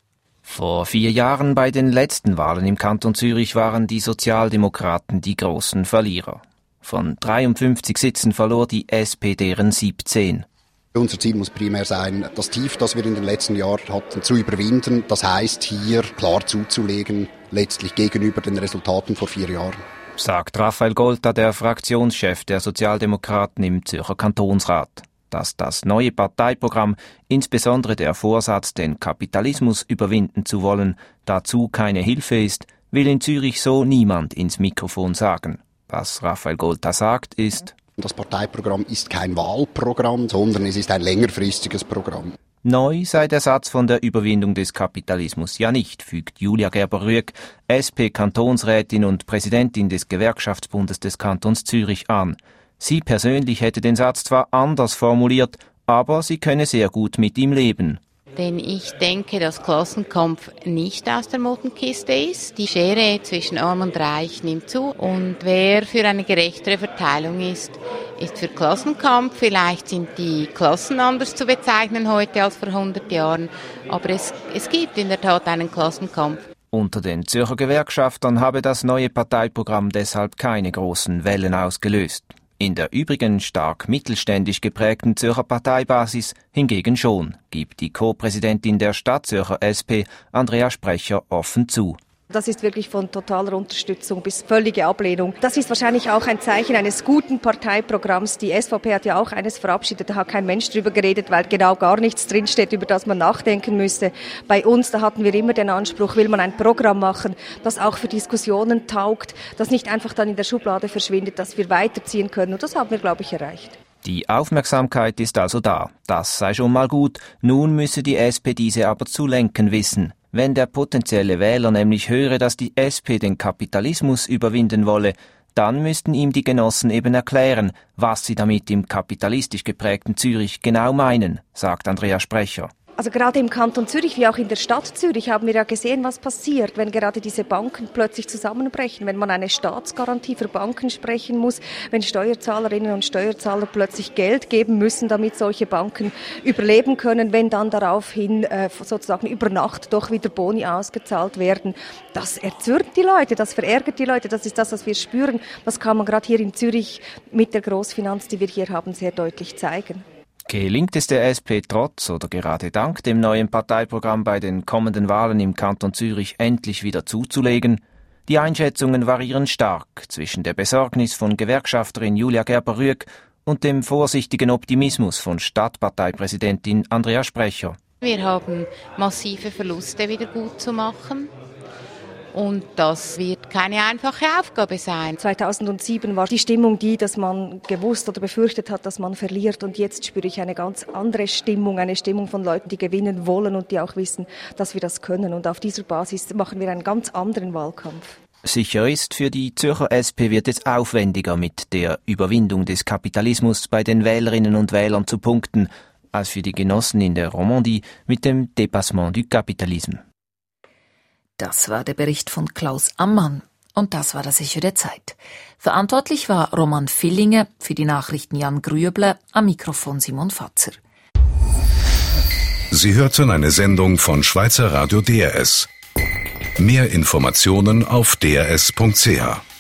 Vor vier Jahren bei den letzten Wahlen im Kanton Zürich waren die Sozialdemokraten die großen Verlierer. Von dreiundfünfzig Sitzen verlor die S P deren siebzehn. Unser Ziel muss primär sein, das Tief, das wir in den letzten Jahren hatten, zu überwinden. Das heisst, hier klar zuzulegen, letztlich gegenüber den Resultaten vor vier Jahren. Sagt Raphael Golta, der Fraktionschef der Sozialdemokraten im Zürcher Kantonsrat. Dass das neue Parteiprogramm, insbesondere der Vorsatz, den Kapitalismus überwinden zu wollen, dazu keine Hilfe ist, will in Zürich so niemand ins Mikrofon sagen. Was Raphael Golta sagt, ist: Das Parteiprogramm ist kein Wahlprogramm, sondern es ist ein längerfristiges Programm. Neu sei der Satz von der Überwindung des Kapitalismus ja nicht, fügt Julia Gerber-Rüegg, S P-Kantonsrätin und Präsidentin des Gewerkschaftsbundes des Kantons Zürich, an. Sie persönlich hätte den Satz zwar anders formuliert, aber sie könne sehr gut mit ihm leben. Denn ich denke, dass Klassenkampf nicht aus der Mottenkiste ist. Die Schere zwischen Arm und Reich nimmt zu. Und wer für eine gerechtere Verteilung ist, ist für Klassenkampf. Vielleicht sind die Klassen anders zu bezeichnen heute als vor hundert Jahren. Aber es, es gibt in der Tat einen Klassenkampf. Unter den Zürcher Gewerkschaftern habe das neue Parteiprogramm deshalb keine großen Wellen ausgelöst. In der übrigen stark mittelständisch geprägten Zürcher Parteibasis hingegen schon, gibt die Co-Präsidentin der Stadtzürcher S P, Andrea Sprecher, offen zu. Das ist wirklich von totaler Unterstützung bis völlige Ablehnung. Das ist wahrscheinlich auch ein Zeichen eines guten Parteiprogramms. Die S V P hat ja auch eines verabschiedet, da hat kein Mensch drüber geredet, weil genau gar nichts drinsteht, über das man nachdenken müsste. Bei uns, da hatten wir immer den Anspruch, will man ein Programm machen, das auch für Diskussionen taugt, das nicht einfach dann in der Schublade verschwindet, das wir weiterziehen können. Und das haben wir, glaube ich, erreicht. Die Aufmerksamkeit ist also da. Das sei schon mal gut. Nun müsse die S P diese aber zu lenken wissen. Wenn der potenzielle Wähler nämlich höre, dass die S P den Kapitalismus überwinden wolle, dann müssten ihm die Genossen eben erklären, was sie damit im kapitalistisch geprägten Zürich genau meinen, sagt Andrea Sprecher. Also gerade im Kanton Zürich wie auch in der Stadt Zürich haben wir ja gesehen, was passiert, wenn gerade diese Banken plötzlich zusammenbrechen, wenn man eine Staatsgarantie für Banken sprechen muss, wenn Steuerzahlerinnen und Steuerzahler plötzlich Geld geben müssen, damit solche Banken überleben können, wenn dann daraufhin äh, sozusagen über Nacht doch wieder Boni ausgezahlt werden. Das erzürnt die Leute, das verärgert die Leute, das ist das, was wir spüren. Das kann man gerade hier in Zürich mit der Großfinanz, die wir hier haben, sehr deutlich zeigen. Gelingt es der S P trotz oder gerade dank dem neuen Parteiprogramm bei den kommenden Wahlen im Kanton Zürich endlich wieder zuzulegen? Die Einschätzungen variieren stark zwischen der Besorgnis von Gewerkschafterin Julia Gerber-Rüegg und dem vorsichtigen Optimismus von Stadtparteipräsidentin Andrea Sprecher. Wir haben massive Verluste wieder gut zu machen. Und das wird keine einfache Aufgabe sein. zweitausendsieben war die Stimmung die, dass man gewusst oder befürchtet hat, dass man verliert. Und jetzt spüre ich eine ganz andere Stimmung, eine Stimmung von Leuten, die gewinnen wollen und die auch wissen, dass wir das können. Und auf dieser Basis machen wir einen ganz anderen Wahlkampf. Sicher ist, für die Zürcher S P wird es aufwendiger, mit der Überwindung des Kapitalismus bei den Wählerinnen und Wählern zu punkten, als für die Genossen in der Romandie mit dem Dépassement du Capitalisme. Das war der Bericht von Klaus Ammann. Und das war das Echo der Zeit. Verantwortlich war Roman Villinger, für die Nachrichten Jan Grüebler, am Mikrofon Simon Fatzer. Sie hörten eine Sendung von Schweizer Radio D R S. Mehr Informationen auf d r s punkt c h.